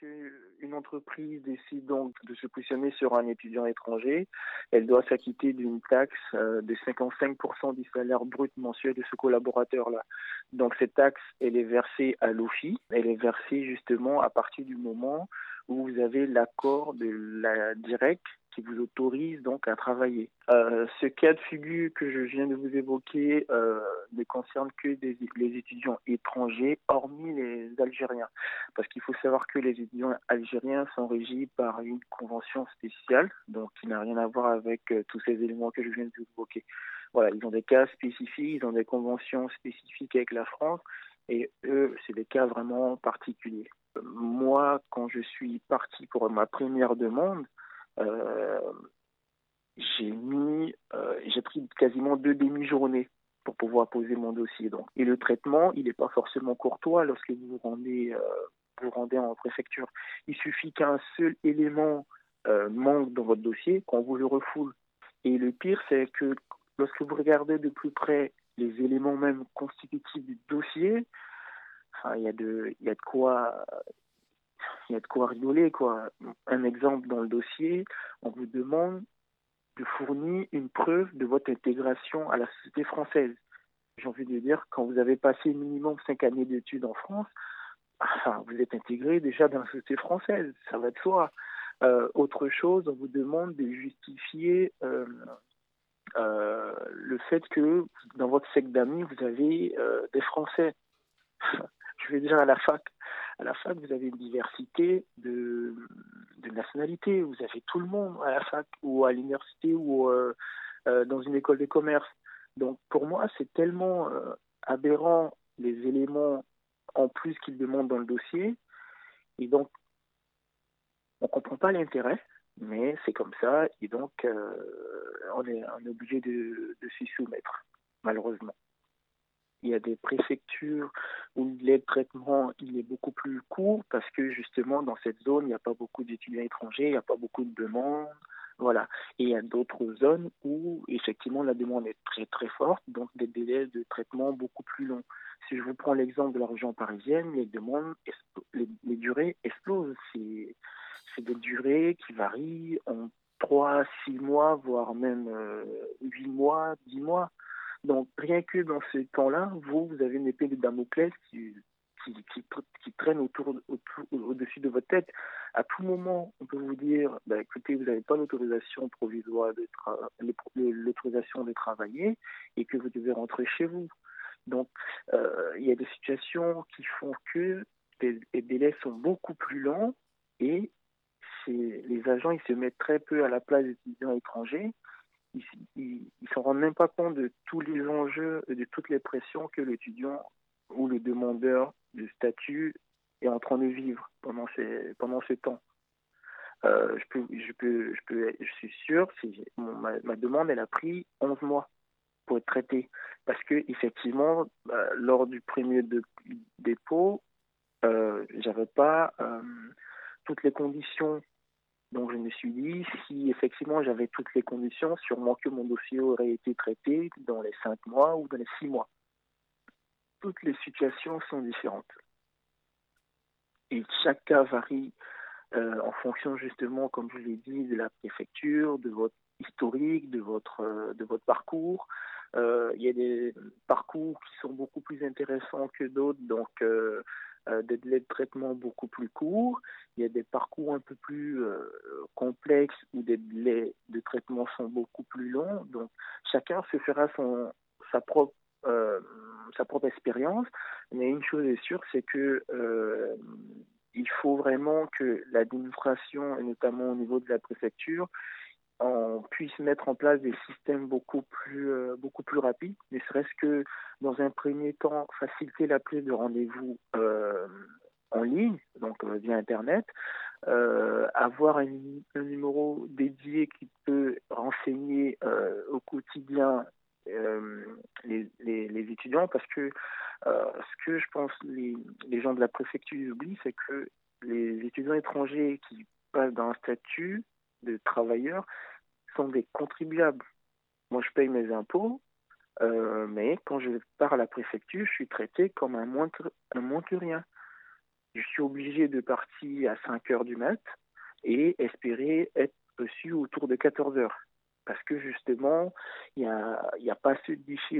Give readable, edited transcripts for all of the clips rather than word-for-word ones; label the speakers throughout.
Speaker 1: qu'une entreprise décide donc de se positionner sur un étudiant étranger, elle doit s'acquitter d'une taxe de 55% du salaire brut mensuel de ce collaborateur-là. Donc cette taxe, elle est versée à l'OFII. Elle est versée justement à partir du moment où vous avez l'accord de la DIREC qui vous autorise donc à travailler. Ce cas de figure que je viens de vous évoquer ne concerne que les étudiants étrangers, hormis les Algériens. Parce qu'il faut savoir que les étudiants algériens sont régis par une convention spéciale, donc qui n'a rien à voir avec tous ces éléments que je viens de vous évoquer. Voilà, ils ont des cas spécifiques, ils ont des conventions spécifiques avec la France, et eux, c'est des cas vraiment particuliers. Moi, quand je suis parti pour ma première demande, euh, j'ai pris quasiment 2 demi-journées pour pouvoir poser mon dossier. Donc. Et le traitement, il n'est pas forcément courtois lorsque vous rendez en préfecture. Il suffit qu'un seul élément manque dans votre dossier, qu'on vous le refoule. Et le pire, c'est que lorsque vous regardez de plus près les éléments même constitutifs du dossier, enfin, il y a de quoi rigoler, quoi. Un exemple dans le dossier, on vous demande de fournir une preuve de votre intégration à la société française. J'ai envie de dire, quand vous avez passé minimum 5 années d'études en France, enfin, vous êtes intégré déjà dans la société française, ça va de soi. Autre chose, on vous demande de justifier le fait que dans votre cercle d'amis, vous avez des Français. Je vais dire à la fac. À la fac, vous avez une diversité de nationalités. Vous avez tout le monde à la fac ou à l'université ou dans une école de commerce. Donc, pour moi, c'est tellement aberrant les éléments en plus qu'ils demandent dans le dossier. Et donc, on ne comprend pas l'intérêt, mais c'est comme ça. Et donc, on est obligé de s'y soumettre, malheureusement. Il y a des préfectures où le délai de traitement il est beaucoup plus court parce que justement dans cette zone, il n'y a pas beaucoup d'étudiants étrangers, il n'y a pas beaucoup de demandes. Voilà. Et il y a d'autres zones où effectivement la demande est très très forte, donc des délais de traitement beaucoup plus longs. Si je vous prends l'exemple de la région parisienne, les durées explosent. C'est des durées qui varient en 3, 6 mois, voire même 8 mois, 10 mois. Donc, rien que dans ce temps-là, vous avez une épée de Damoclès qui traîne au-dessus de votre tête. À tout moment, on peut vous dire, bah, écoutez, vous n'avez pas l'autorisation provisoire l'autorisation de travailler et que vous devez rentrer chez vous. Donc, il y a des situations qui font que les délais sont beaucoup plus longs et les agents ils se mettent très peu à la place des étudiants étrangers. Ils s'en rendent même pas compte de tous les enjeux et de toutes les pressions que l'étudiant ou le demandeur de statut est en train de vivre pendant ce temps. Je suis sûr, ma demande, elle a pris 11 mois pour être traitée. Parce que, effectivement, lors du premier dépôt, j'avais pas toutes les conditions. Donc, je me suis dit, si effectivement j'avais toutes les conditions, sûrement que mon dossier aurait été traité dans les 5 mois ou dans les 6 mois. Toutes les situations sont différentes. Et chaque cas varie en fonction justement, comme je l'ai dit, de la préfecture, de votre historique, de votre parcours. Il y a des parcours qui sont beaucoup plus intéressants que d'autres, donc des délais de traitement beaucoup plus courts. Il y a des parcours un peu plus complexes où des délais de traitement sont beaucoup plus longs. Donc chacun se fera sa propre expérience. Mais une chose est sûre, c'est que il faut vraiment que l'administration, et notamment au niveau de la préfecture, on puisse mettre en place des systèmes beaucoup plus rapides, ne serait-ce que dans un premier temps faciliter la prise de rendez-vous en ligne, donc via Internet, avoir un numéro dédié qui peut renseigner au quotidien les étudiants, parce que ce que je pense les gens de la préfecture oublient, c'est que les étudiants étrangers qui passent dans un statut de travailleurs sont des contribuables. Moi, je paye mes impôts, mais quand je pars à la préfecture, je suis traité comme un moins que rien. je suis obligé de partir à 5 heures du mat et espérer être reçu autour de 14 heures. Parce que justement, il y a pas assez de guichets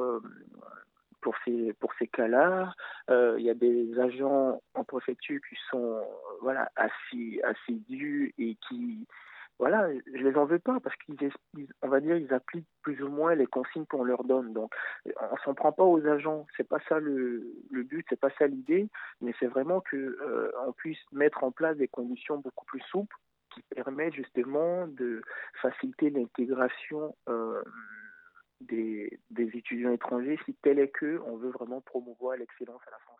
Speaker 1: pour ces cas-là. Il y a des agents en préfecture qui sont voilà, assidus et qui, voilà, je les en veux pas parce on va dire, ils appliquent plus ou moins les consignes qu'on leur donne. Donc, on s'en prend pas aux agents. C'est pas ça le but, c'est pas ça l'idée, mais c'est vraiment que on puisse mettre en place des conditions beaucoup plus souples qui permettent justement de faciliter l'intégration des étudiants étrangers si tel est que on veut vraiment promouvoir l'excellence à la France.